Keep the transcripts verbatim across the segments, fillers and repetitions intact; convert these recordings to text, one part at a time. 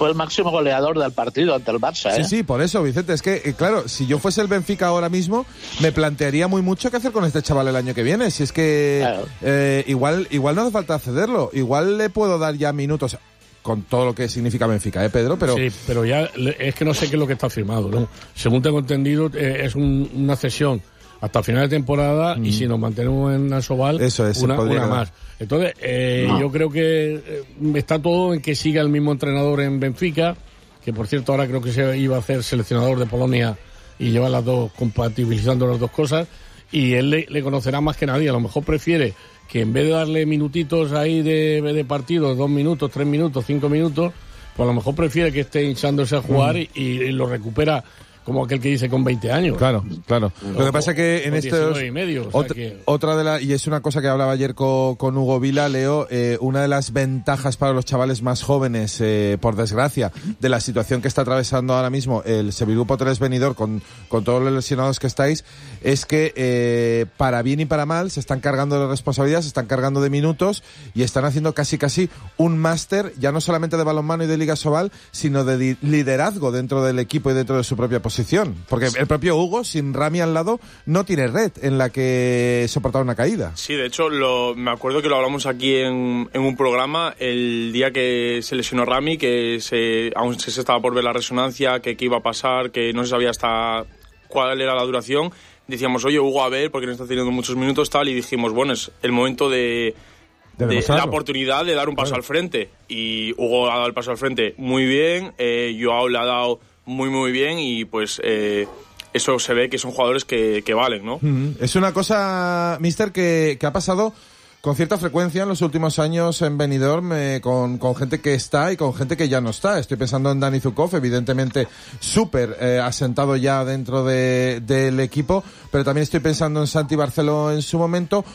fue el máximo goleador del partido ante el Barça, ¿eh? Sí, sí, por eso, Vicente, es que, eh, claro, si yo fuese el Benfica ahora mismo, me plantearía muy mucho qué hacer con este chaval el año que viene. Si es que Claro. eh, igual, igual no hace falta cederlo, igual le puedo dar ya minutos, con todo lo que significa Benfica, ¿eh, Pedro? Pero sí, pero ya es que no sé qué es lo que está firmado, ¿no? Según tengo entendido, eh, es un, una cesión hasta final de temporada mm. y si nos mantenemos en Asobal, eso es, una, una más. Entonces, eh, no. yo creo que eh, está todo en que siga el mismo entrenador en Benfica, que por cierto ahora creo que se iba a hacer seleccionador de Polonia y lleva las dos, compatibilizando las dos cosas, y él le, le conocerá más que nadie. A lo mejor prefiere que en vez de darle minutitos ahí de, de partido, dos minutos, tres minutos, cinco minutos, pues a lo mejor prefiere que esté hinchándose a jugar mm. y, y lo recupera como aquel que dice con veinte años. Claro, claro. No, lo que pasa es que en estos... y medio, o sea otra, que... otra de las... Y es una cosa que hablaba ayer con, con Hugo Vila, Leo, eh, una de las ventajas para los chavales más jóvenes, eh, por desgracia, de la situación que está atravesando ahora mismo el Sevillagrupo tres Benidorm con, con todos los lesionados que estáis, es que eh, para bien y para mal se están cargando de responsabilidades, se están cargando de minutos y están haciendo casi casi un máster, ya no solamente de balonmano y de Liga Sobal, sino de di- liderazgo dentro del equipo y dentro de su propia posición. Porque el propio Hugo, sin Rami al lado, no tiene red en la que soportar una caída. Sí, de hecho, lo, me acuerdo que lo hablamos aquí en, en un programa el día que se lesionó Rami, que se, aún se estaba por ver la resonancia, que qué iba a pasar, que no se sabía hasta cuál era la duración. Decíamos, oye, Hugo, a ver, porque no está teniendo muchos minutos, tal, y dijimos, bueno, es el momento de... De, de la oportunidad de dar un paso claro. al frente. Y Hugo ha dado el paso al frente muy bien, eh, Joao le ha dado muy muy bien y pues eh, eso se ve que son jugadores que, que valen, ¿no? Mm-hmm. Es una cosa, mister, que, que ha pasado con cierta frecuencia en los últimos años en Benidorm, eh, con, con gente que está y con gente que ya no está. Estoy pensando en Dani Zukov, evidentemente súper eh, asentado ya dentro de, del equipo, pero también estoy pensando en Santi Barceló en su momento,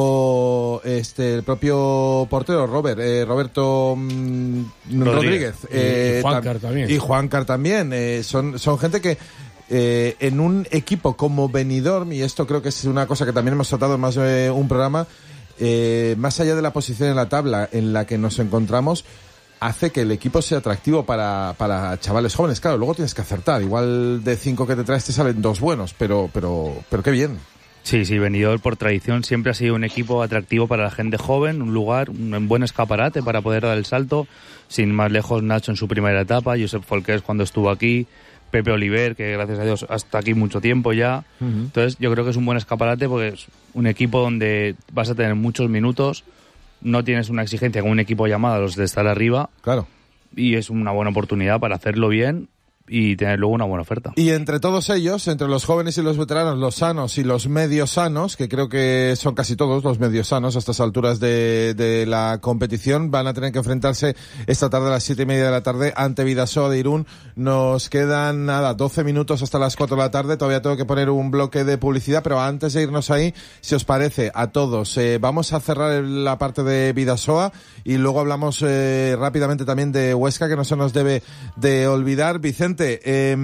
o este el propio portero Robert, eh, Roberto mm, Rodríguez. Rodríguez eh, y Juancar también. Y Juancar también. Eh, son, son gente que eh, en un equipo como Benidorm, y esto creo que es una cosa que también hemos tratado en más de un programa, Eh, más allá de la posición en la tabla en la que nos encontramos, hace que el equipo sea atractivo para, para chavales jóvenes. Claro, luego tienes que acertar. Igual de cinco que te traes te salen dos buenos, pero, pero, pero qué bien. Sí, sí, Benidorm por tradición siempre ha sido un equipo atractivo para la gente joven, un lugar, un buen escaparate para poder dar el salto. Sin más lejos, Nacho en su primera etapa, Josep Folqués cuando estuvo aquí, Pepe Oliver, que gracias a Dios hasta aquí mucho tiempo ya. Uh-huh. Entonces yo creo que es un buen escaparate porque es un equipo donde vas a tener muchos minutos, no tienes una exigencia con un equipo llamado a los de estar arriba. Claro. Y es una buena oportunidad para hacerlo bien y tener luego una buena oferta. Y entre todos ellos, entre los jóvenes y los veteranos, los sanos y los medios sanos, que creo que son casi todos los medios sanos a estas alturas de, de la competición, van a tener que enfrentarse esta tarde a las siete y media de la tarde ante Bidasoa de Irún. Nos quedan, nada, doce minutos hasta las cuatro de la tarde. Todavía tengo que poner un bloque de publicidad, pero antes de irnos ahí, si os parece, a todos, eh, vamos a cerrar la parte de Bidasoa y luego hablamos eh, rápidamente también de Huesca, que no se nos debe de olvidar. Vicente, Eh,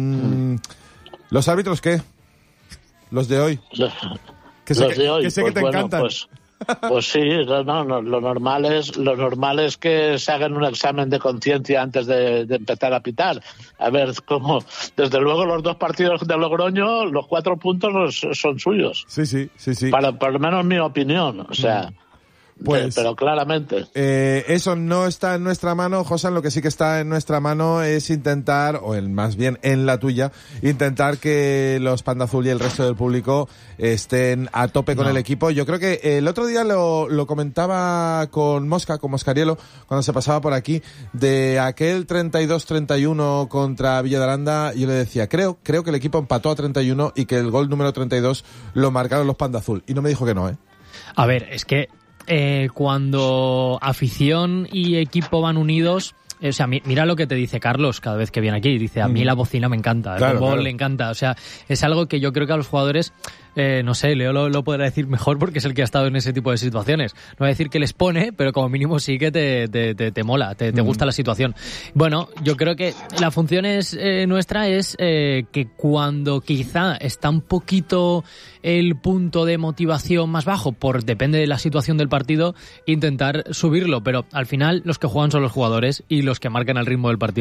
¿los árbitros qué? ¿Los de hoy? Que sé, los de hoy, que, sé pues que te bueno, encantan. Pues, pues sí, no, no, lo normal es lo normal es que se hagan un examen de conciencia antes de, de empezar a pitar. A ver cómo, desde luego los dos partidos de Logroño, los cuatro puntos los, son suyos. Sí, sí, sí, sí. Para, por lo menos mi opinión, o sea. Pues, pero claramente. Eh, eso no está en nuestra mano, Josan. Lo que sí que está en nuestra mano es intentar, o en, más bien en la tuya, intentar que los Panda Azul y el resto del público estén a tope con no. el equipo. Yo creo que el otro día lo, lo comentaba con Mosca, con Moscarielo, cuando se pasaba por aquí, de aquel treinta y dos treinta y uno contra Villa de Aranda. Yo le decía, creo, creo que el equipo empató a treinta y uno y que el gol número treinta y dos lo marcaron los Panda Azul. Y no me dijo que no, ¿eh? A ver, es que Eh, cuando afición y equipo van unidos, eh, o sea, mi, mira lo que te dice Carlos cada vez que viene aquí, dice, a mí la bocina me encanta, el claro, fútbol claro. le encanta, o sea, es algo que yo creo que a los jugadores, eh, no sé, Leo lo, lo podrá decir mejor porque es el que ha estado en ese tipo de situaciones, no voy a decir que les pone, pero como mínimo sí que te, te, te, te mola, te, te gusta la situación. Bueno, yo creo que la función es eh, nuestra es eh, que cuando quizá está un poquito el punto de motivación más bajo, por depende de la situación del partido, intentar subirlo, pero al final los que juegan son los jugadores y los que marcan el ritmo del partido